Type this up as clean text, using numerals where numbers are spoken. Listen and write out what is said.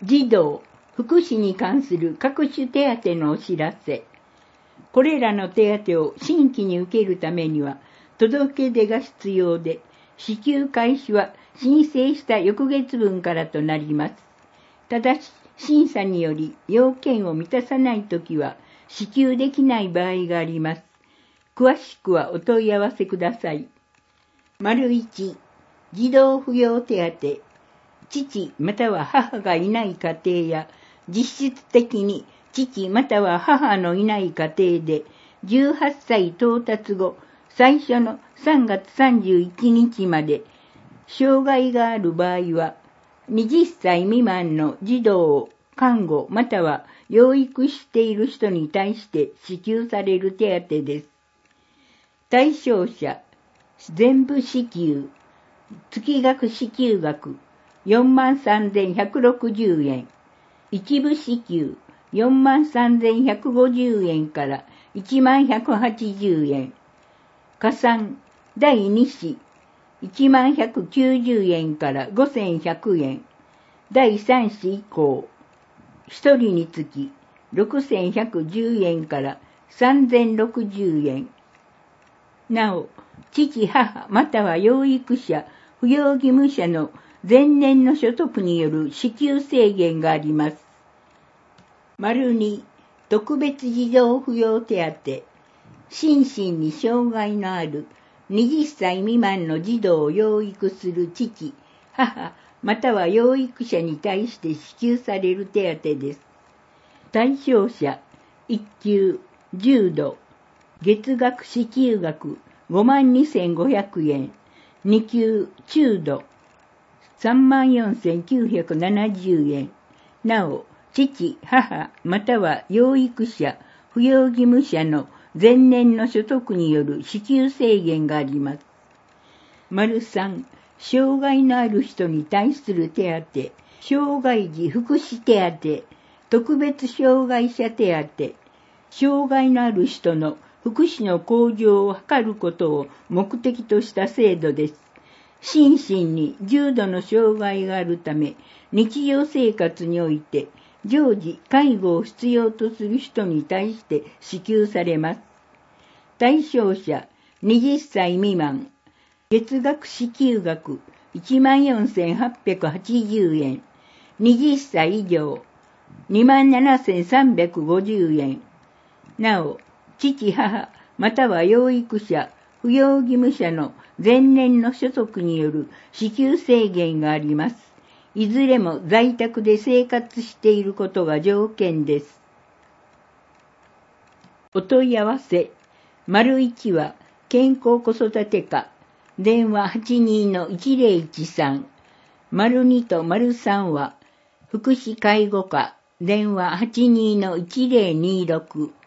児童、福祉に関する各種手当のお知らせ。これらの手当を新規に受けるためには、届け出が必要で、支給開始は申請した翌月分からとなります。ただし、審査により要件を満たさないときは、支給できない場合があります。詳しくはお問い合わせください。1、児童扶養手当。父または母がいない家庭や、実質的に父または母のいない家庭で、18歳到達後、最初の3月31日まで、障害がある場合は、20歳未満の児童を看護または養育している人に対して支給される手当です。対象者、全部支給、月額支給額、43,160円。一部支給、43,150円から1180円。加算、第2子、1190円から5100円。第3子以降、1人につき6110円から3060円。なお、父母または養育者、扶養義務者の前年の所得による支給制限があります。2、特別児童扶養手当。心身に障害のある20歳未満の児童を養育する父、母、または養育者に対して支給される手当です。対象者、1級、重度、月額支給額52,500円。2級、中度、34,970円。なお、父、母、または養育者、扶養義務者の前年の所得による支給制限があります。3、障害のある人に対する手当、障害児福祉手当、特別障害者手当、障害のある人の福祉の向上を図ることを目的とした制度です。心身に重度の障害があるため、日常生活において常時介護を必要とする人に対して支給されます。対象者、20歳未満、月額支給額14,880円、20歳以上、27,350円。なお、父母、または養育者、扶養義務者の前年の所得による支給制限があります。いずれも在宅で生活していることが条件です。お問い合わせ、1は健康子育て課、電話 82-1013、2と3は福祉介護課、電話 82-1026、